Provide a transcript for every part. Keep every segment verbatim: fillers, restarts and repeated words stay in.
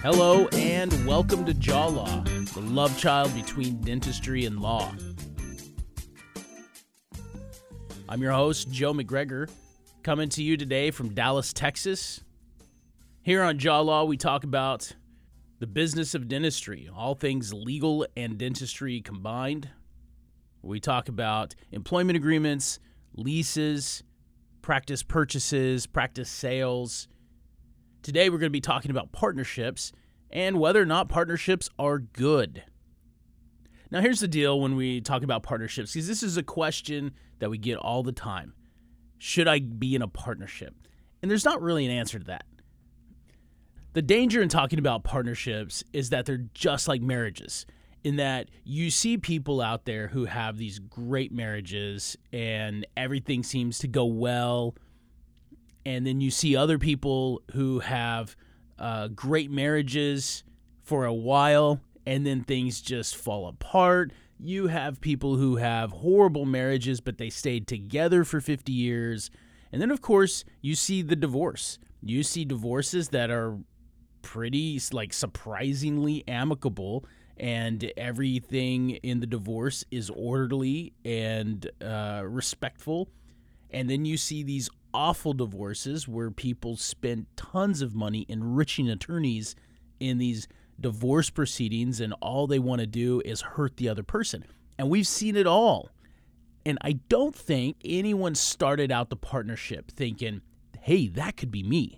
Hello and welcome to Jaw Law, the love child between dentistry and law. I'm your host, Joe McGregor, coming to you today from Dallas, Texas. Here on Jaw Law, we talk about the business of dentistry, all things legal and dentistry combined. We talk about employment agreements, leases, practice purchases, practice sales. Today, we're going to be talking about partnerships and whether or not partnerships are good. Now, here's the deal when we talk about partnerships, because this is a question that we get all the time. Should I be in a partnership? And there's not really an answer to that. The danger in talking about partnerships is that they're just like marriages, in that you see people out there who have these great marriages and everything seems to go well. And then you see other people who have uh, great marriages for a while, and then things just fall apart. You have people who have horrible marriages, but they stayed together for fifty years. And then, of course, you see the divorce. You see divorces that are pretty, like, surprisingly amicable, and everything in the divorce is orderly and uh, respectful. And then you see these awful divorces where people spend tons of money enriching attorneys in these divorce proceedings, and all they want to do is hurt the other person. And we've seen it all. And I don't think anyone started out the partnership thinking, hey, that could be me.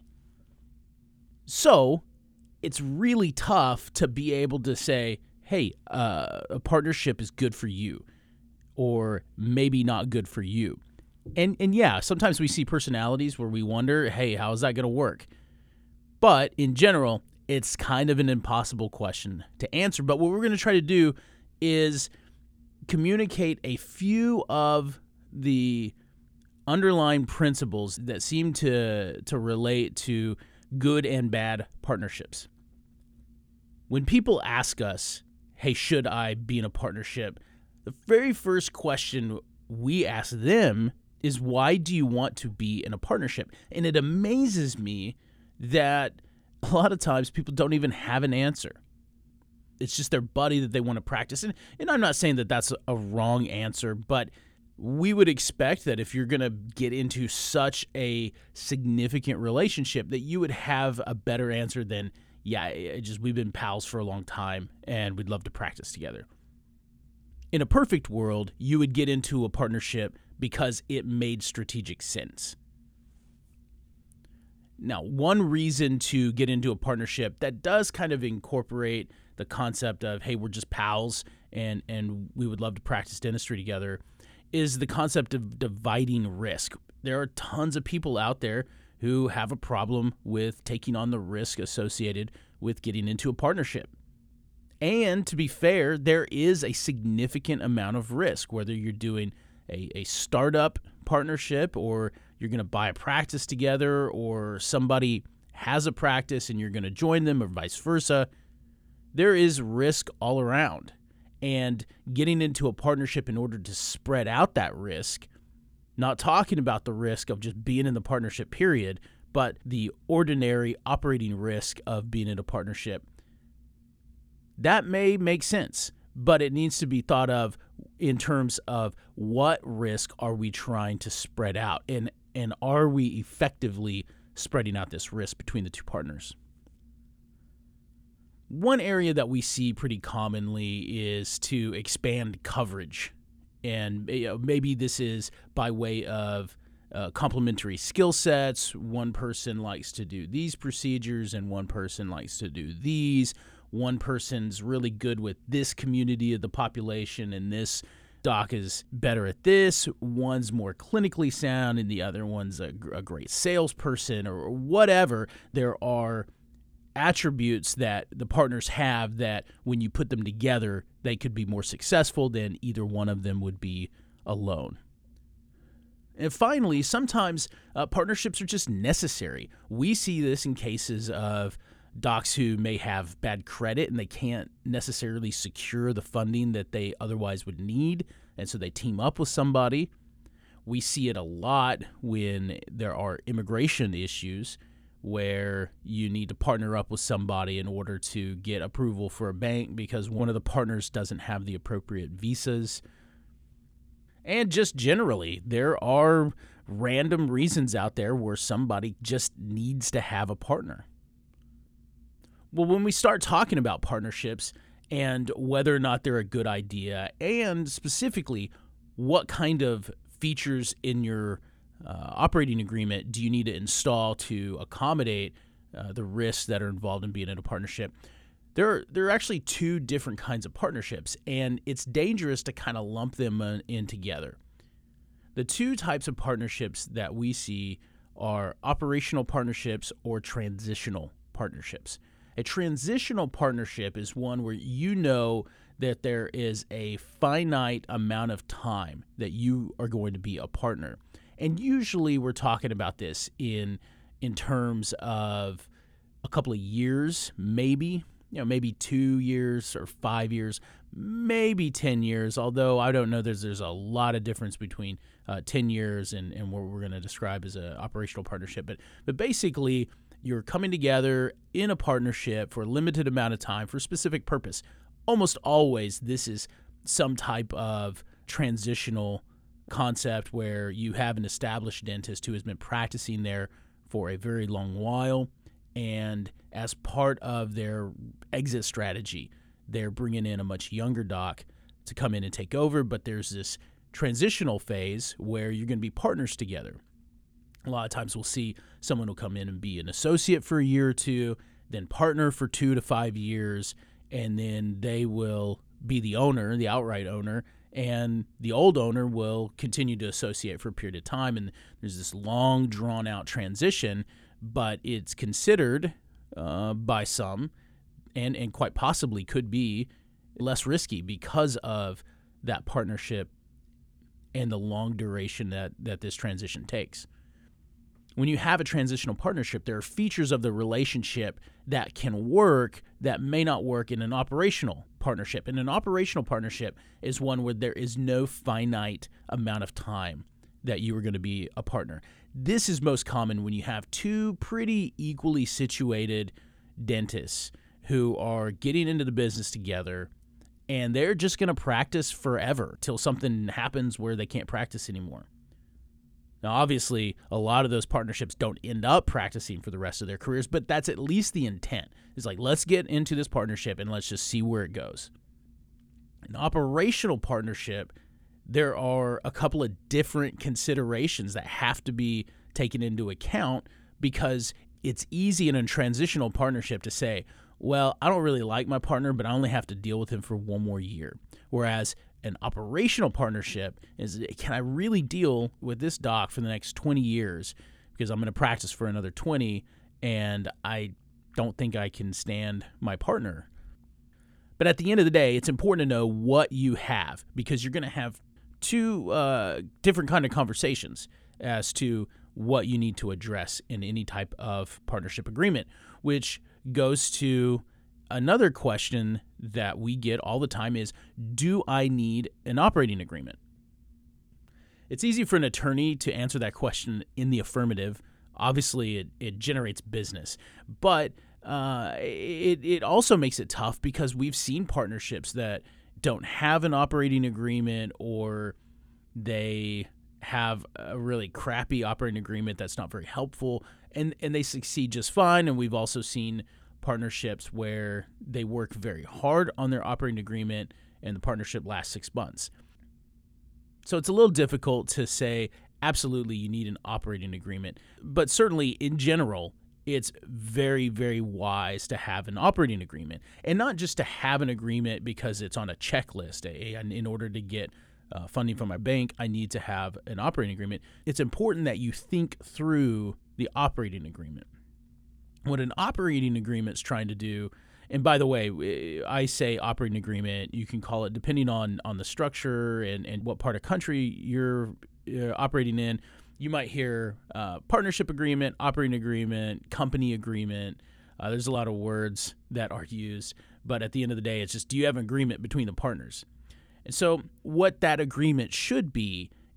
So it's really tough to be able to say, hey, uh, a partnership is good for you, or maybe not good for you. And and yeah, sometimes we see personalities where we wonder, hey, how is that going to work? But in general, it's kind of an impossible question to answer. But what we're going to try to do is communicate a few of the underlying principles that seem to, to relate to good and bad partnerships. When people ask us, hey, should I be in a partnership? The very first question we ask them is, why do you want to be in a partnership? And it amazes me that a lot of times people don't even have an answer. It's just their buddy that they want to practice. And, and I'm not saying that that's a wrong answer, but we would expect that if you're going to get into such a significant relationship that you would have a better answer than, yeah, it just we've been pals for a long time and we'd love to practice together. In a perfect world, you would get into a partnership because it made strategic sense. Now, one reason to get into a partnership that does kind of incorporate the concept of, hey, we're just pals and, and we would love to practice dentistry together, is the concept of dividing risk. There are tons of people out there who have a problem with taking on the risk associated with getting into a partnership. And to be fair, there is a significant amount of risk, whether you're doing a, a startup partnership or you're going to buy a practice together, or somebody has a practice and you're going to join them, or vice versa. There is risk all around. And getting into a partnership in order to spread out that risk, not talking about the risk of just being in the partnership period, but the ordinary operating risk of being in a partnership, that may make sense, but it needs to be thought of in terms of what risk are we trying to spread out, and, and are we effectively spreading out this risk between the two partners? One area that we see pretty commonly is to expand coverage, and you know, maybe this is by way of uh, complementary skill sets. One person likes to do these procedures and one person likes to do these. One person's really good with this community of the population and this doc is better at this. One's more clinically sound and the other one's a, a great salesperson, or whatever. There are attributes that the partners have that when you put them together, they could be more successful than either one of them would be alone. And finally, sometimes uh, partnerships are just necessary. We see this in cases of docs who may have bad credit and they can't necessarily secure the funding that they otherwise would need, and so they team up with somebody. We see it a lot when there are immigration issues where you need to partner up with somebody in order to get approval for a bank because one of the partners doesn't have the appropriate visas. And just generally, there are random reasons out there where somebody just needs to have a partner. Well, when we start talking about partnerships and whether or not they're a good idea, and specifically what kind of features in your uh, operating agreement do you need to install to accommodate uh, the risks that are involved in being in a partnership, there are, there are actually two different kinds of partnerships, and it's dangerous to kind of lump them in, in together. The two types of partnerships that we see are operational partnerships or transitional partnerships. A transitional partnership is one where you know that there is a finite amount of time that you are going to be a partner. And usually we're talking about this in in terms of a couple of years, maybe, you know, maybe two years or five years, maybe ten years, although I don't know, there's there's a lot of difference between uh, ten years and, and what we're going to describe as an operational partnership. But but basically, you're coming together in a partnership for a limited amount of time for a specific purpose. Almost always, this is some type of transitional concept where you have an established dentist who has been practicing there for a very long while, and as part of their exit strategy, they're bringing in a much younger doc to come in and take over, but there's this transitional phase where you're going to be partners together. A lot of times we'll see someone will come in and be an associate for a year or two, then partner for two to five years, and then they will be the owner, the outright owner, and the old owner will continue to associate for a period of time. And there's this long, drawn-out transition, but it's considered uh, by some, and, and quite possibly could be, less risky because of that partnership and the long duration that, that this transition takes. When you have a transitional partnership, there are features of the relationship that can work that may not work in an operational partnership. And an operational partnership is one where there is no finite amount of time that you are going to be a partner. This is most common when you have two pretty equally situated dentists who are getting into the business together, and they're just going to practice forever till something happens where they can't practice anymore. Now, obviously, a lot of those partnerships don't end up practicing for the rest of their careers, but that's at least the intent. It's like, let's get into this partnership and let's just see where it goes. An operational partnership, there are a couple of different considerations that have to be taken into account, because it's easy in a transitional partnership to say, well, I don't really like my partner, but I only have to deal with him for one more year. Whereas an operational partnership is, can I really deal with this doc for the next twenty years? Because I'm going to practice for another twenty, and I don't think I can stand my partner. But at the end of the day, it's important to know what you have, because you're going to have two uh, different kind of conversations as to what you need to address in any type of partnership agreement, which goes to another question that we get all the time is, do I need an operating agreement? It's easy for an attorney to answer that question in the affirmative. Obviously, it, it generates business. But uh, it, it also makes it tough because we've seen partnerships that don't have an operating agreement, or they have a really crappy operating agreement that's not very helpful, and, and they succeed just fine. And we've also seen partnerships where they work very hard on their operating agreement and the partnership lasts six months. So it's a little difficult to say absolutely you need an operating agreement, but certainly in general, it's very, very wise to have an operating agreement, and not just to have an agreement because it's on a checklist. And in order to get uh, funding from my bank, I need to have an operating agreement. It's important that you think through the operating agreement. What an operating agreement is trying to do, and by the way, I say operating agreement, you can call it, depending on, on the structure and, and what part of country you're uh, operating in, you might hear uh, partnership agreement, operating agreement, company agreement. Uh, there's a lot of words that are used, but at the end of the day, it's just, do you have an agreement between the partners? And so what that agreement should be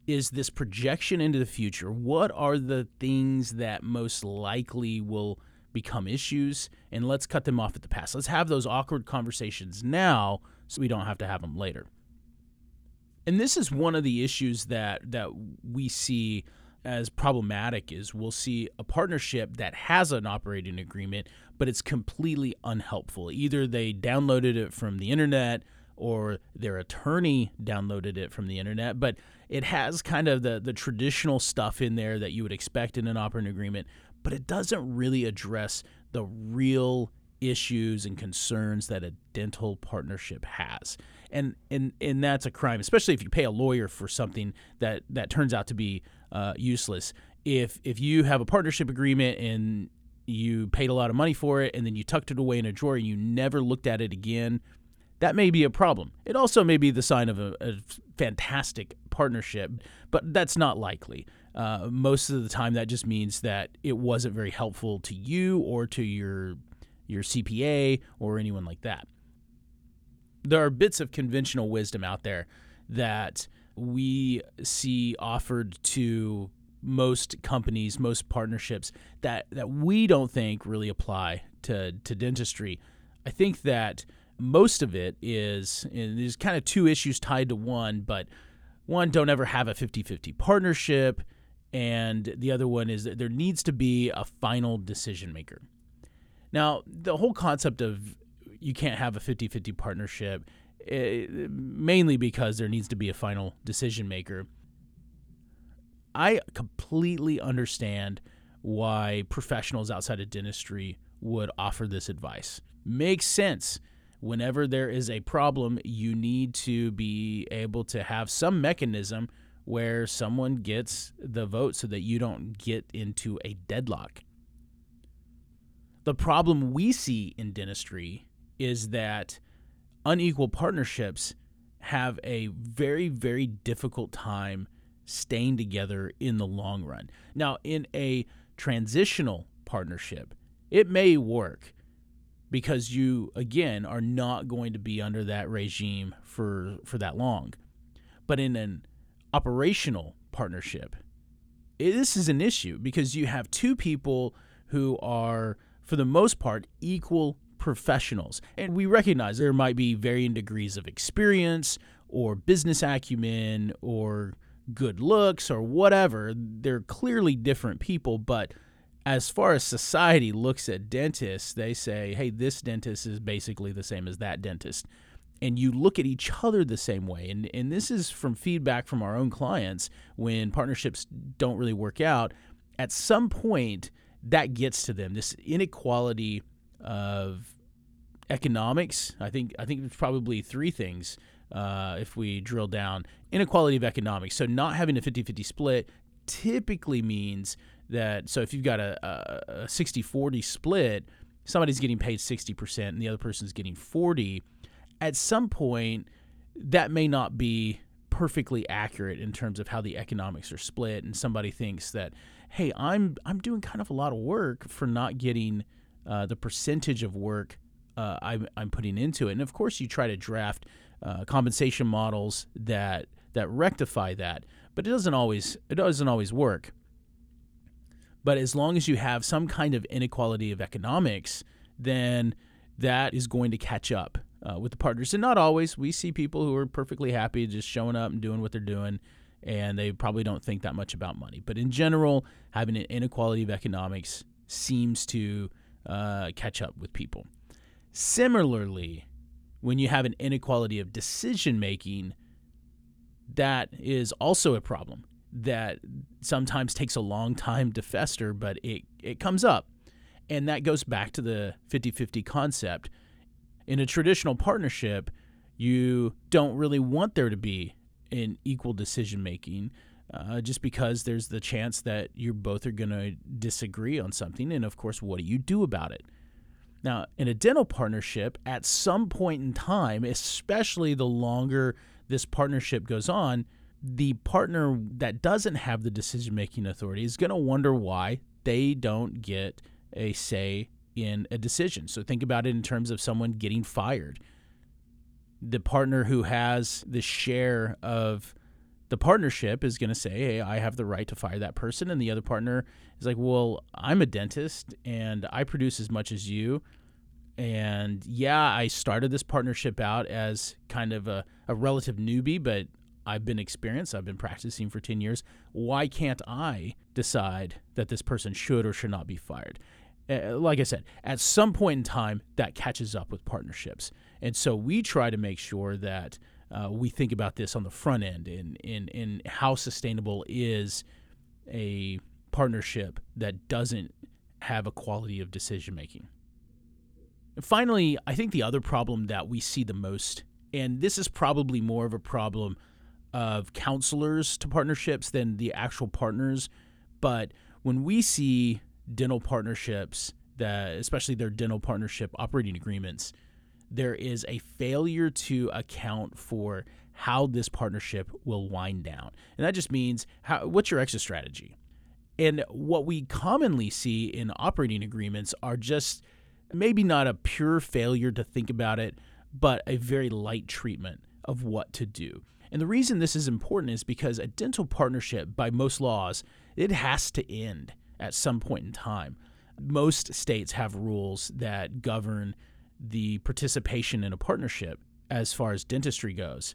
is this projection into the future. What are the things that most likely will become issues? And let's cut them off at the pass. Let's have those awkward conversations now so we don't have to have them later. And this is one of the issues that that we see as problematic is we'll see a partnership that has an operating agreement, but it's completely unhelpful. Either they downloaded it from the internet or their attorney downloaded it from the internet, but it has kind of the, the traditional stuff in there that you would expect in an operating agreement, but it doesn't really address the real issues and concerns that a dental partnership has. And and and that's a crime, especially if you pay a lawyer for something that, that turns out to be uh, useless. If if you have a partnership agreement and you paid a lot of money for it and then you tucked it away in a drawer and you never looked at it again, that may be a problem. It also may be the sign of a, a fantastic partnership, but that's not likely. Uh, most of the time, that just means that it wasn't very helpful to you or to your your C P A or anyone like that. There are bits of conventional wisdom out there that we see offered to most companies, most partnerships that, that we don't think really apply to, to dentistry. I think that most of it is, and there's kind of two issues tied to one, but one, don't ever have a fifty-fifty partnership, and the other one is that there needs to be a final decision maker. Now, the whole concept of you can't have a fifty-fifty partnership, eh, mainly because there needs to be a final decision maker. I completely understand why professionals outside of dentistry would offer this advice. Makes sense. Whenever there is a problem, you need to be able to have some mechanism where someone gets the vote so that you don't get into a deadlock. The problem we see in dentistry is that unequal partnerships have a very, very difficult time staying together in the long run. Now, in a transitional partnership, it may work because you, again, are not going to be under that regime for, for that long. But in an operational partnership, it, this is an issue because you have two people who are, for the most part, equal professionals. And we recognize there might be varying degrees of experience or business acumen or good looks or whatever. They're clearly different people, but as far as society looks at dentists, they say, hey, this dentist is basically the same as that dentist. And you look at each other the same way. And, and this is from feedback from our own clients when partnerships don't really work out. At some point, that gets to them, this inequality of economics. I think I think there's probably three things uh, if we drill down. Inequality of economics. So not having a fifty-fifty split typically means that, so if you've got a, a sixty forty split, somebody's getting paid sixty percent and the other person's getting forty. At some point, that may not be perfectly accurate in terms of how the economics are split, and somebody thinks that, hey, I'm I'm doing kind of a lot of work for not getting uh, the percentage of work uh, I'm, I'm putting into it. And of course, you try to draft uh, compensation models that that rectify that, but it doesn't always it doesn't always work. But as long as you have some kind of inequality of economics, then that is going to catch up uh, with the partners. And not always. We see people who are perfectly happy just showing up and doing what they're doing, and they probably don't think that much about money. But in general, having an inequality of economics seems to uh, catch up with people. Similarly, when you have an inequality of decision-making, that is also a problem that sometimes takes a long time to fester, but it, it comes up. And that goes back to the fifty-fifty concept. In a traditional partnership, you don't really want there to be an equal decision-making uh, just because there's the chance that you both are going to disagree on something. And, of course, what do you do about it? Now, in a dental partnership, at some point in time, especially the longer this partnership goes on, the partner that doesn't have the decision-making authority is going to wonder why they don't get a say in a decision. So think about it in terms of someone getting fired. The partner who has the share of the partnership is going to say, hey, I have the right to fire that person. And the other partner is like, well, I'm a dentist and I produce as much as you. And yeah, I started this partnership out as kind of a, a relative newbie, but I've been experienced. I've been practicing for ten years. Why can't I decide that this person should or should not be fired? Uh, like I said, at some point in time, that catches up with partnerships. And so we try to make sure that Uh, we think about this on the front end in, in, in how sustainable is a partnership that doesn't have a quality of decision making. And finally, I think the other problem that we see the most, and this is probably more of a problem of counselors to partnerships than the actual partners, but when we see dental partnerships, that especially their dental partnership operating agreements, there is a failure to account for how this partnership will wind down. And that just means, how, what's your exit strategy? And what we commonly see in operating agreements are just maybe not a pure failure to think about it, but a very light treatment of what to do. And the reason this is important is because a dental partnership, by most laws, it has to end at some point in time. Most states have rules that govern the participation in a partnership as far as dentistry goes.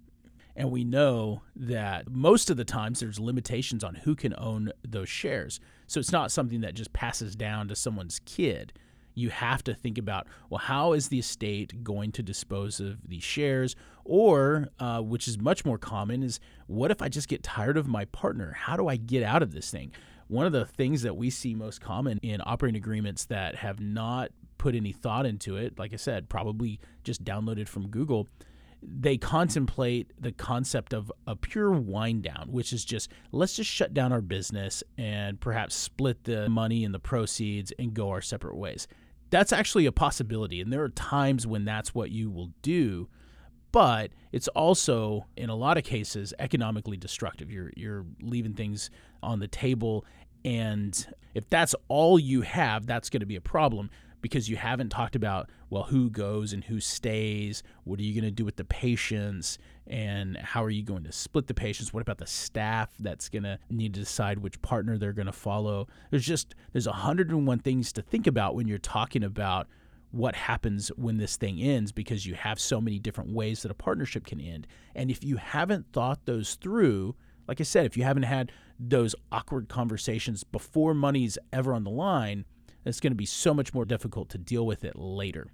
And we know that most of the times there's limitations on who can own those shares. So it's not something that just passes down to someone's kid. You have to think about, well, how is the estate going to dispose of these shares? Or, uh, which is much more common, is what if I just get tired of my partner? How do I get out of this thing? One of the things that we see most common in operating agreements that have not put any thought into it, like I said, probably just downloaded from Google, they contemplate the concept of a pure wind down, which is just, let's just shut down our business and perhaps split the money and the proceeds and go our separate ways. That's actually a possibility, and there are times when that's what you will do, but it's also, in a lot of cases, economically destructive. You're you're leaving things on the table, and if that's all you have, that's going to be a problem, because you haven't talked about, well, who goes and who stays, what are you going to do with the patients, and how are you going to split the patients? What about the staff that's going to need to decide which partner they're going to follow? There's just, there's one hundred and one things to think about when you're talking about what happens when this thing ends, because you have so many different ways that a partnership can end. And if you haven't thought those through, like I said, if you haven't had those awkward conversations before money's ever on the line, it's going to be so much more difficult to deal with it later.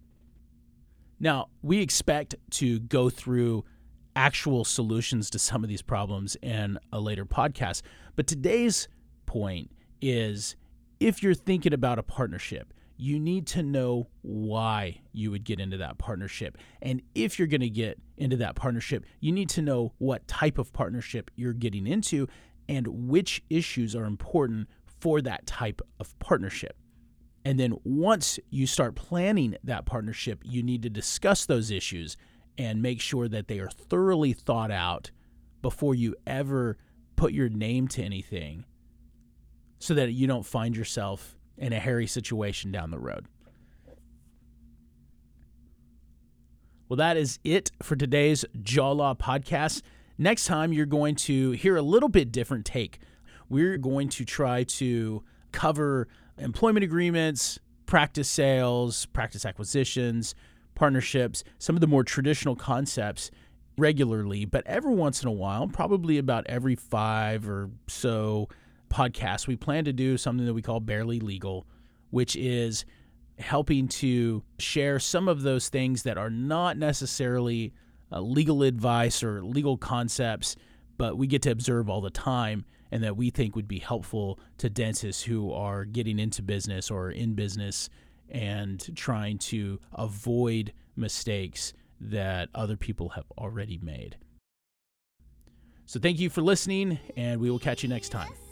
Now, we expect to go through actual solutions to some of these problems in a later podcast, but today's point is, if you're thinking about a partnership, you need to know why you would get into that partnership. And if you're going to get into that partnership, you need to know what type of partnership you're getting into and which issues are important for that type of partnership. And then once you start planning that partnership, you need to discuss those issues and make sure that they are thoroughly thought out before you ever put your name to anything, so that you don't find yourself in a hairy situation down the road. Well, that is it for today's Jaw Law podcast. Next time, you're going to hear a little bit different take. We're going to try to cover employment agreements, practice sales, practice acquisitions, partnerships, some of the more traditional concepts regularly, but every once in a while, probably about every five or so podcasts, we plan to do something that we call Barely Legal, which is helping to share some of those things that are not necessarily uh, legal advice or legal concepts, but we get to observe all the time and that we think would be helpful to dentists who are getting into business or in business and trying to avoid mistakes that other people have already made. So thank you for listening, and we will catch you next time.